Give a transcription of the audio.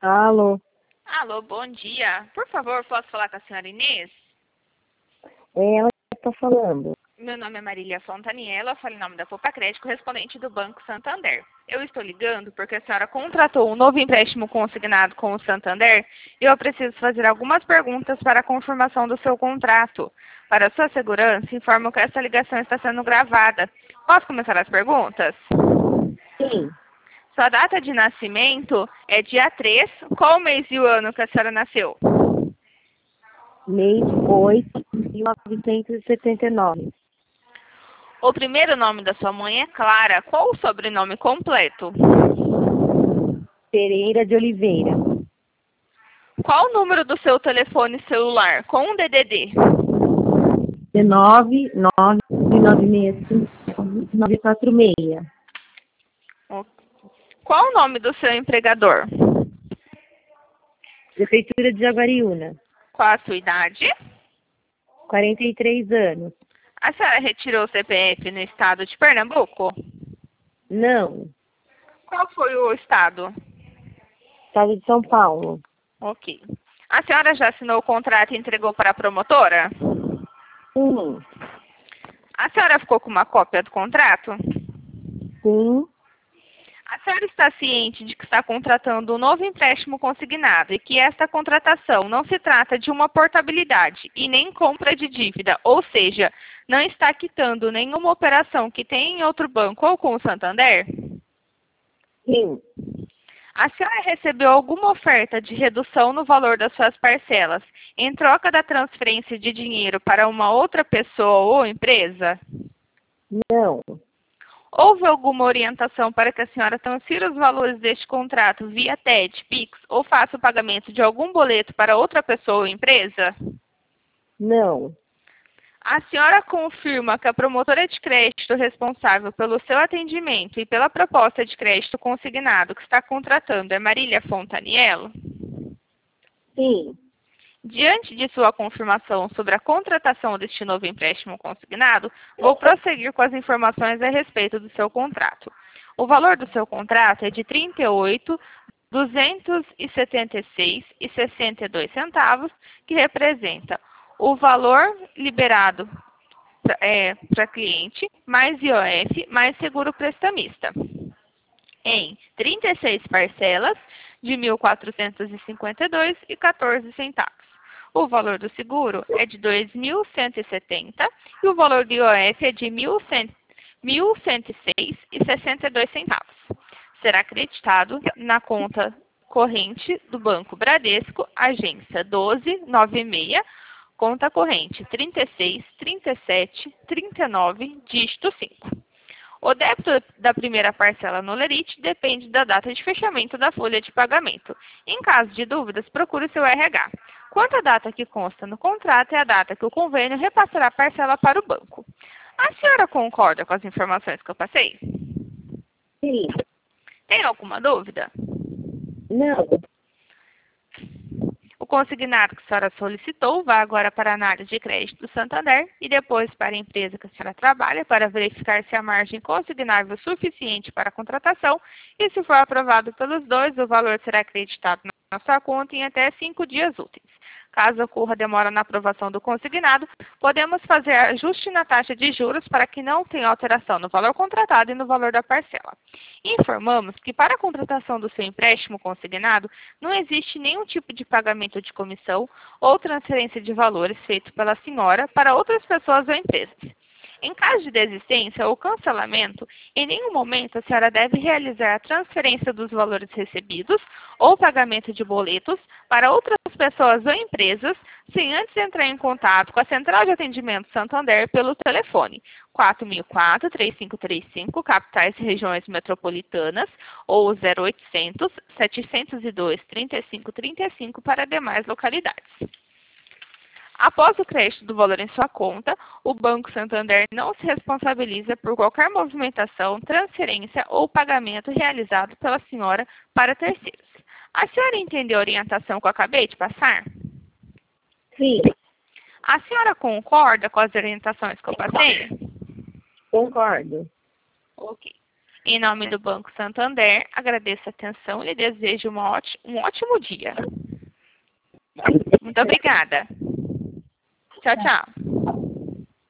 Alô? Alô, bom dia. Por favor, posso falar com a senhora Inês? É ela que está falando. Meu nome é Marília Fontaniela, falo em nome da Poupa Crédito, correspondente do Banco Santander. Eu estou ligando porque a senhora contratou um novo empréstimo consignado com o Santander e eu preciso fazer algumas perguntas para a confirmação do seu contrato. Para sua segurança, informo que essa ligação está sendo gravada. Posso começar as perguntas? Sim, Sua data de nascimento é dia 3. Qual o mês e o ano que a senhora nasceu? mês 8 de 1979. O primeiro nome da sua mãe é Clara. Qual o sobrenome completo? Pereira de Oliveira. Qual o número do seu telefone celular com um DDD? 19 996 946. Qual o nome do seu empregador? Prefeitura de Jaguariúna. Qual a sua idade? 43 anos. A senhora retirou o CPF no estado de Pernambuco? Não. Qual foi o estado? Estado de São Paulo. Ok. A senhora já assinou o contrato e entregou para a promotora? Sim. A senhora ficou com uma cópia do contrato? Sim. A senhora está ciente de que está contratando um novo empréstimo consignado e que esta contratação não se trata de uma portabilidade e nem compra de dívida, ou seja, não está quitando nenhuma operação que tem em outro banco ou com o Santander? Sim. A senhora recebeu alguma oferta de redução no valor das suas parcelas em troca da transferência de dinheiro para uma outra pessoa ou empresa? Não. Houve alguma orientação para que a senhora transfira os valores deste contrato via TED, Pix ou faça o pagamento de algum boleto para outra pessoa ou empresa? Não. A senhora confirma que a promotora de crédito responsável pelo seu atendimento e pela proposta de crédito consignado que está contratando é Marília Fontaniello? Sim. Diante de sua confirmação sobre a contratação deste novo empréstimo consignado, vou prosseguir com as informações a respeito do seu contrato. O valor do seu contrato é de R$ 38.276,62, que representa o valor liberado para cliente, mais IOF, mais seguro prestamista, em 36 parcelas de R$ 1.452,14. O valor do seguro é de R$ 2.170 e o valor do IOF é de R$ 1.106,62. Será acreditado na conta corrente do Banco Bradesco, agência 1296, conta corrente 36 37 39, dígito 5. O débito da primeira parcela no Lerite depende da data de fechamento da folha de pagamento. Em caso de dúvidas, procure seu RH. Quanto à data que consta no contrato, é a data que o convênio repassará a parcela para o banco. A senhora concorda com as informações que eu passei? Sim. Tem alguma dúvida? Não. O consignado que a senhora solicitou vai agora para a análise de crédito do Santander e depois para a empresa que a senhora trabalha para verificar se a margem consignável é suficiente para a contratação e, se for aprovado pelos dois, o valor será acreditado na sua conta em até 5 dias úteis. Caso ocorra demora na aprovação do consignado, podemos fazer ajuste na taxa de juros para que não tenha alteração no valor contratado e no valor da parcela. Informamos que para a contratação do seu empréstimo consignado, não existe nenhum tipo de pagamento de comissão ou transferência de valores feito pela senhora para outras pessoas ou empresas. Em caso de desistência ou cancelamento, em nenhum momento a senhora deve realizar a transferência dos valores recebidos ou pagamento de boletos para outras pessoas ou empresas sem antes entrar em contato com a Central de Atendimento Santander pelo telefone 4004-3535, capitais e regiões metropolitanas, ou 0800 702 3535 para demais localidades. Após o crédito do valor em sua conta, o Banco Santander não se responsabiliza por qualquer movimentação, transferência ou pagamento realizado pela senhora para terceiros. A senhora entendeu a orientação que eu acabei de passar? Sim. A senhora concorda com as orientações que eu passei? Concordo. Ok. Em nome do Banco Santander, agradeço a atenção e lhe desejo um ótimo dia. Muito obrigada. Tchau, tchau.